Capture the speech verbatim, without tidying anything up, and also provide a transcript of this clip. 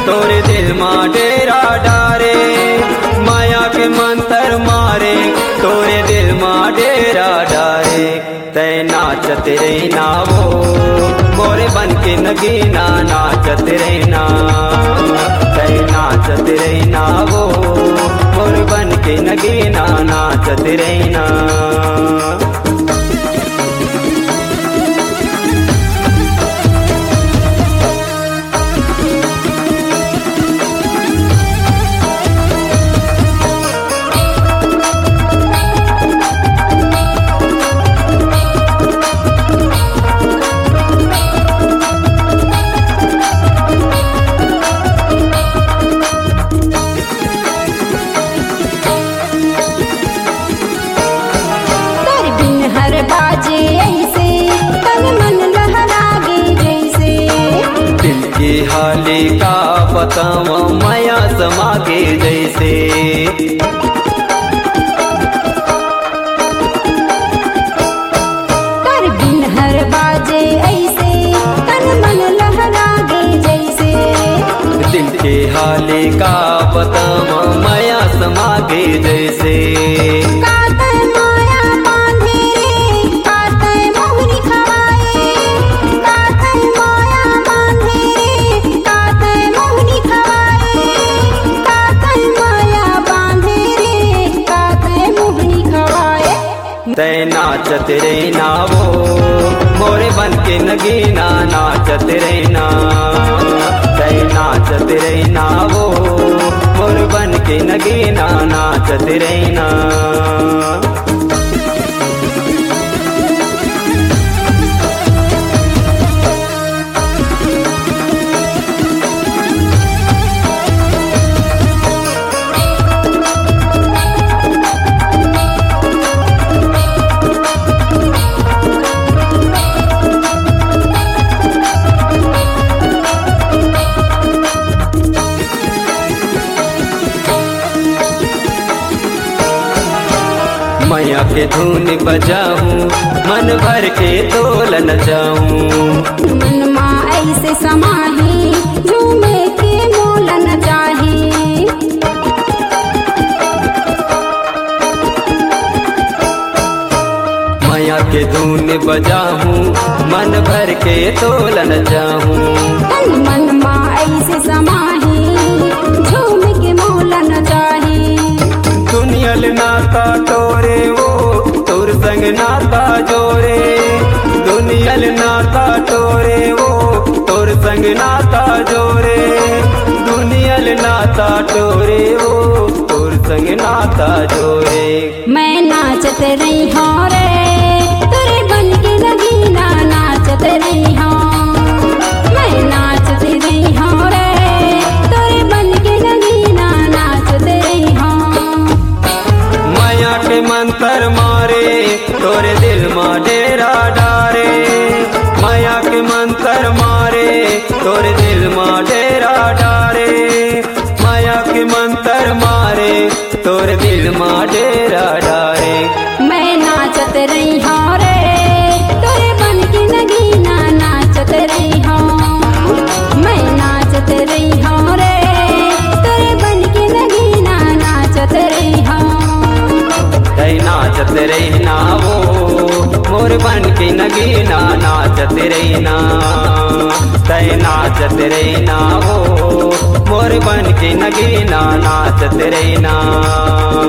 तोरे दिल माँ डेरा डारे, माया के मंत्र मारे तोरे दिल माँ डेरा डारे। तै नाचत रहना वो मोरे बन के नगीना नाचत रहना, तै नाचत रहना वो मोरे बन के नगीना नाचत रहना। बाजे ऐसे तन मन लहरागे जैसे, दिल की हाली का बतावा माया समागे जैसे। तर बिन हर बाजे ऐसे तन मन लहरागे जैसे, दिल की हाली का बतावा माया समागे जैसे। तै नाचत रहना वो मोरे बन के नगीना नाचत रहना, तै नाचत रहना वो मोरे बन के नगीना नाचत रहना। मैया के धुन बजाऊं मन भर के तोलन जाऊं, मन माँ ऐसे समाही झूमे के मोलन चाही। मैया के धुन बजाऊं मन भर के तोलन जाऊं, मन माँ ऐसे समाही झूम के मोलन चाही। दुनियल नाता तोरे वो तोर संग नाता जोरे, दुनियल नाता तोरे वो तोर संग नाता जोरे, दुनियल नाता तोरे वो तोर संग नाता जोरे। मैं नाचत रही हूँ रे तोरे बन के नगीना नाचत रही हूँ, मैं नाचत रही हूँ रे तोरे बन के नगीना नाचत रही हूँ। माया के मंत्र मारे तोरे दिल माँ डेरा डारे, माया के मंत्र मारे तोरे दिल माँ डेरा डारे, माया के मंत्र मारे तोरे दिल माँ डेरा डारे। मैं नाचत रही हूँ रे तोरे बन के नगीना नाचत रही हूँ, मैं नाचत रही हूँ रे तोरे बन के नगीना नाचत रही हूँ। तै नाचत रहना वो मोर बन के नगीना नाचत रहना, तै नाचत रहना वो मोर बन के नगीना नाचत रहना।